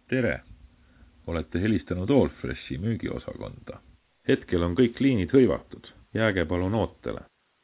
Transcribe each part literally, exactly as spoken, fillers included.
Tere! Olete helistanud Allfreshi müügiosakonda. Hetkel on kõik liinid hõivatud. Jääge palun ootele.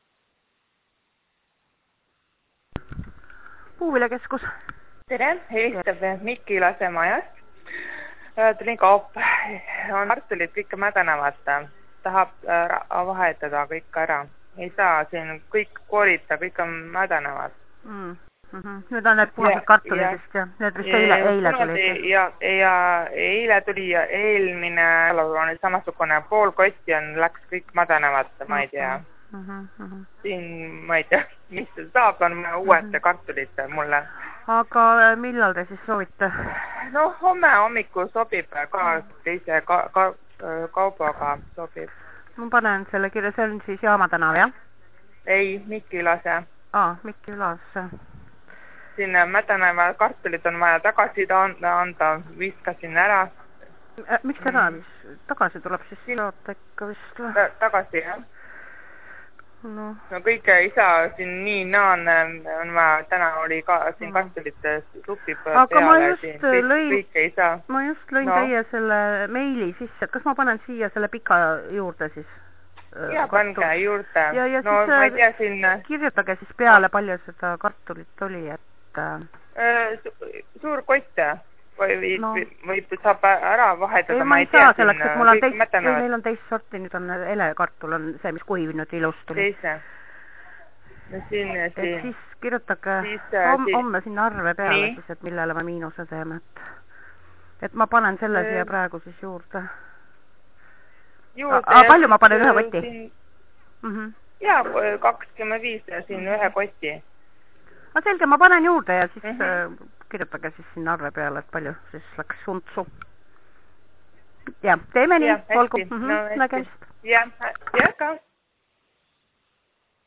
Puuviljakeskus. Tere, helistab Mikki Lasemajast. Tulin kaup. On kartulid kõik mädanevad. Tahab vahetada kõik ära. Ei saa siin kõik koorita, kõik on mädanevad. Mm. Mm-hmm. Nüüd on need punased kartulidest ja need vist eile, eile tulid. Ja, ja eile tuli ja eelmine on samasugune pool kotti on läks kõik mädanevad, ma ei tea. Mm-hmm. Mm-hmm. Siin, ma ei tea, mis saab, on uued mm-hmm. kartulid mulle. Aga millal te siis soovite? No homme hommiku sobib ka teise ka, ka, kaubaga sobib. Ma panen selle kirja, see on siis Jaama tänav, jah? Ei, Mikki Lase. Aa, Mikki Lase. Siin mädaneva kartulid on vaja tagasi anda, viskasin ära. Miks täna tagasi tuleb siis saata ikka vist? Ta tagasi, jah. No, no kõike ei saa, siin nii naan on vaja, täna oli ka siin kartulite supib aga peale. Ma just siin, kõik, lõin, kõik ei saa. Ma just lõin no. teie selle meili sisse, et kas ma panen siia selle pika juurde siis? Ja pange juurde. Ja, ja no siis, ma ei tea siin... Kirjutage siis peale, palju seda kartulit oli, et... Su suur kotte või, no. või saab ära vahetada, ei, ma ei tea. tea Selleks, et mul on teist, ei, meil on teist sorti, nüüd on elekartul on see, mis kuivinud ilus tuli. Teise. No siin, et siin. siis kirjutage siis, homme siis... homme sinna arve peale nii. Siis, et millele ma miinuse teeme, et, et ma panen selle siia praegu siis juurde. juurde A, palju ma panen ühe kotti? Siin... Mm -hmm. Ja, kakskümmend viis ja siin ühe kotti. No selge, ma panen juurde ja siis mm -hmm. kirjutage siis sinna arve peale, et palju siis läks suntsu. Ja, teeme nii, olgu. No, nägemist. Ja, ja ka.